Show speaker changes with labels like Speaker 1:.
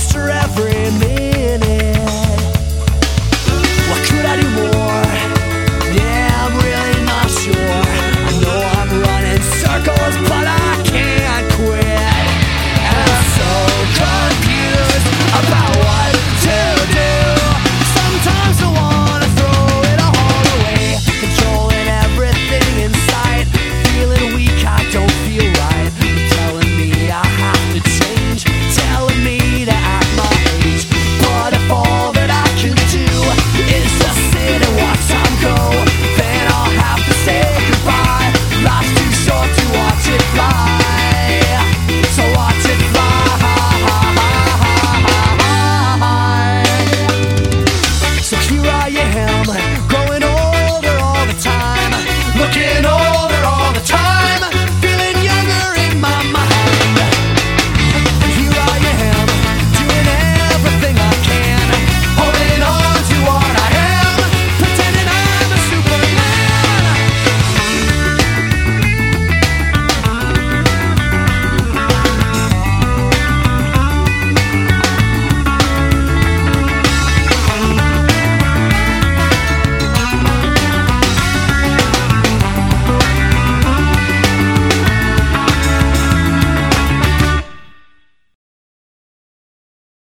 Speaker 1: faster every minute. What could I do more? Yeah, I'm really not sure. I know I'm running circles, but I can't quit. And I'm so confused about what to do. Sometimes I wanna throw it all away, controlling everything in sight. Feeling weak, I don't feel right. You're telling me I have to change, telling me to act my age. But if all that I can do is just sit and watch time go, then I'll have to say goodbye. Life's too short to watch it fly, so watch it fly. So here I am, growing older all the time, looking older